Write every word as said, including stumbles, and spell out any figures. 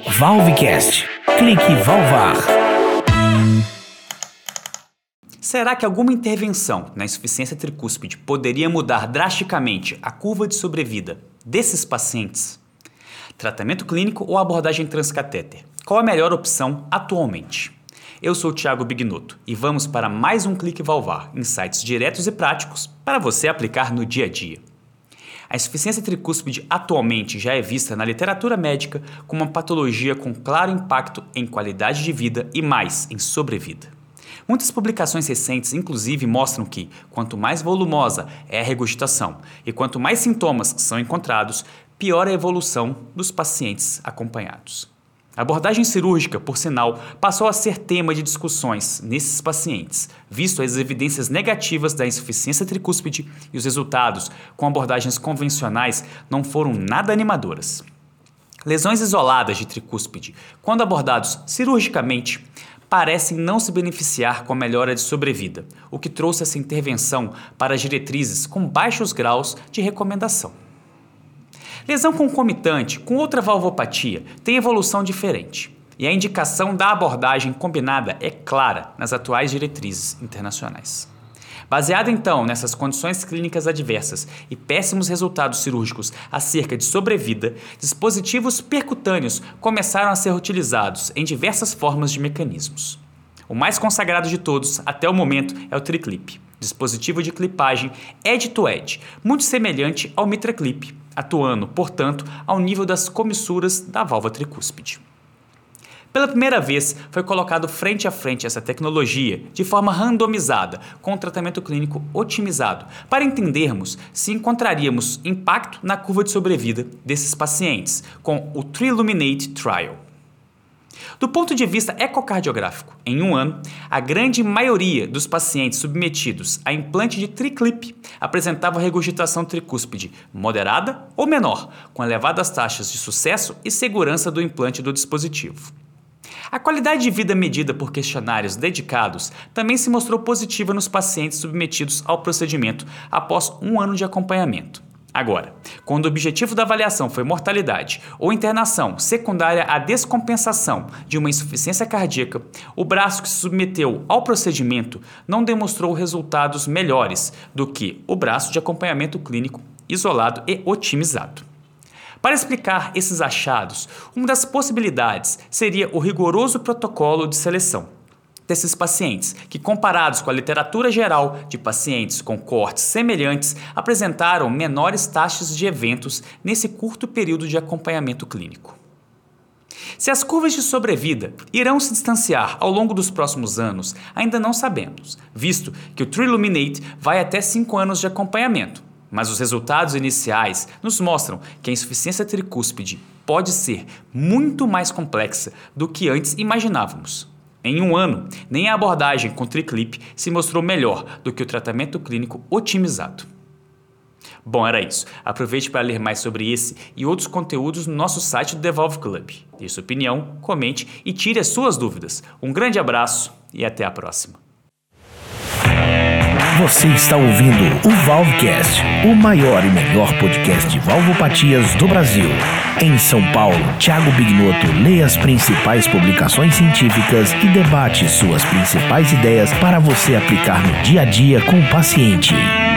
Valvecast. Clique Valvar. Será que alguma intervenção na insuficiência tricúspide poderia mudar drasticamente a curva de sobrevida desses pacientes? Tratamento clínico ou abordagem transcatéter? Qual a melhor opção atualmente? Eu sou o Thiago Bignotto e vamos para mais um Clique Valvar, insights diretos e práticos para você aplicar no dia a dia. A insuficiência tricúspide atualmente já é vista na literatura médica como uma patologia com claro impacto em qualidade de vida e mais em sobrevida. Muitas publicações recentes, inclusive, mostram que quanto mais volumosa é a regurgitação e quanto mais sintomas são encontrados, pior é a evolução dos pacientes acompanhados. A abordagem cirúrgica, por sinal, passou a ser tema de discussões nesses pacientes, visto as evidências negativas da insuficiência tricúspide e os resultados com abordagens convencionais não foram nada animadoras. Lesões isoladas de tricúspide, quando abordados cirurgicamente, parecem não se beneficiar com a melhora de sobrevida, o que trouxe essa intervenção para as diretrizes com baixos graus de recomendação. Lesão concomitante com outra valvopatia tem evolução diferente, e a indicação da abordagem combinada é clara nas atuais diretrizes internacionais. Baseado então nessas condições clínicas adversas e péssimos resultados cirúrgicos acerca de sobrevida, dispositivos percutâneos começaram a ser utilizados em diversas formas de mecanismos. O mais consagrado de todos, até o momento, é o TriClip, dispositivo de clipagem edge-to-edge, muito semelhante ao MitraClip, atuando, portanto, ao nível das comissuras da válvula tricúspide. Pela primeira vez, foi colocado frente a frente essa tecnologia de forma randomizada, com um tratamento clínico otimizado, para entendermos se encontraríamos impacto na curva de sobrevida desses pacientes, com o TriLuminate Trial. Do ponto de vista ecocardiográfico, em um ano, a grande maioria dos pacientes submetidos a implante de TriClip apresentava regurgitação tricúspide moderada ou menor, com elevadas taxas de sucesso e segurança do implante do dispositivo. A qualidade de vida medida por questionários dedicados também se mostrou positiva nos pacientes submetidos ao procedimento após um ano de acompanhamento. Agora, quando o objetivo da avaliação foi mortalidade ou internação secundária à descompensação de uma insuficiência cardíaca, o braço que se submeteu ao procedimento não demonstrou resultados melhores do que o braço de acompanhamento clínico isolado e otimizado. Para explicar esses achados, uma das possibilidades seria o rigoroso protocolo de seleção desses pacientes, que comparados com a literatura geral de pacientes com coortes semelhantes, apresentaram menores taxas de eventos nesse curto período de acompanhamento clínico. Se as curvas de sobrevida irão se distanciar ao longo dos próximos anos, ainda não sabemos, visto que o TriLuminate vai até cinco anos de acompanhamento. Mas os resultados iniciais nos mostram que a insuficiência tricúspide pode ser muito mais complexa do que antes imaginávamos. Em um ano, nem a abordagem com TriClip se mostrou melhor do que o tratamento clínico otimizado. Bom, era isso. Aproveite para ler mais sobre esse e outros conteúdos no nosso site do The Valve Club. Dê sua opinião, comente e tire as suas dúvidas. Um grande abraço e até a próxima. Você está ouvindo o Valvecast, o maior e melhor podcast de valvopatias do Brasil. Em São Paulo, Thiago Bignotto lê as principais publicações científicas e debate suas principais ideias para você aplicar no dia a dia com o paciente.